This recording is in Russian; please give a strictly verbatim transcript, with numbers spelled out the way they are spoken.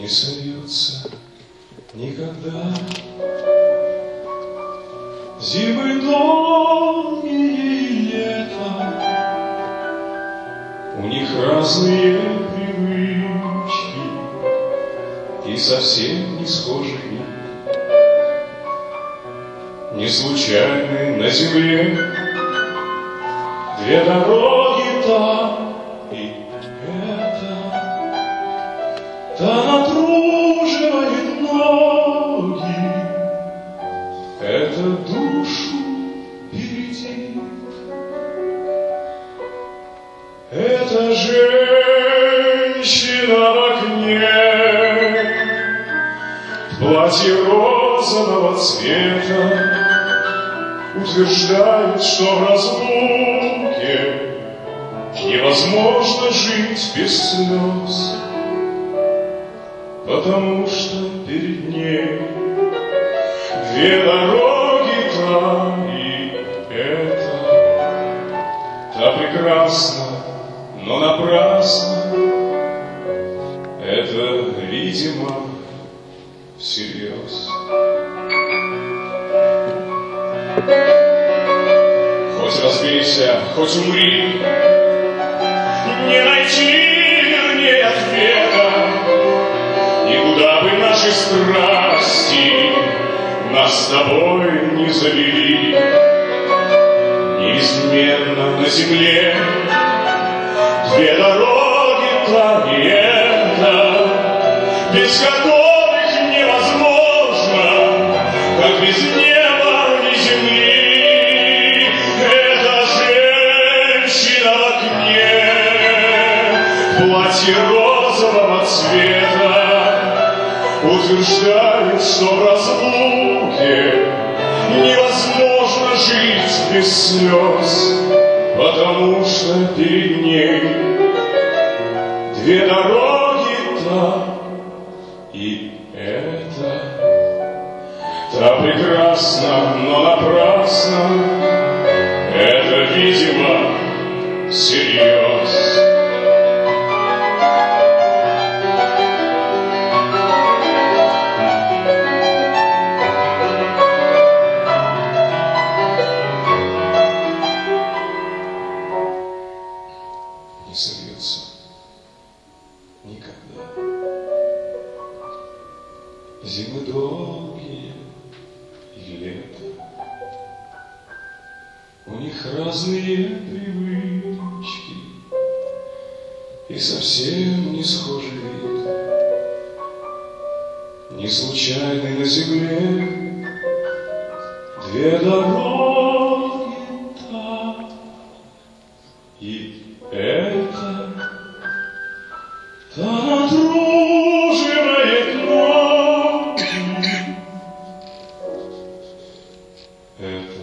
не сольются никогда. Зимы долгие и лета, у них разные привычки и совсем не схожие. Не случайны на земле две дороги, та и эта. Та натруживает ноги, это душу бередит. Это женщина в окне в платье розового цвета утверждает, что в разлуке невозможно жить без слез, потому что перед ней две дороги, та и эта. Та прекрасна, но напрасно, это, видимо, всерьез. Хоть разбейся, хоть умри, не найти вернее ответа. И куда бы наши страсти нас с тобой не завели, неизменно на земле две дороги, та и эта, без которых невозможно, как без неба ни земли. Это женщина в окне в платье розового цвета утверждает, что в разлуке невозможно жить без слез, потому что перед ней две дороги, та и эта. Та прекрасна, но напрасно, это, видимо, всерьез. Не сольются никогда. Зимы долгие и лето, у них разные привычки и совсем не схожий вид. Не случайны на земле две дороги, та и эта. Та натруживает ноги, это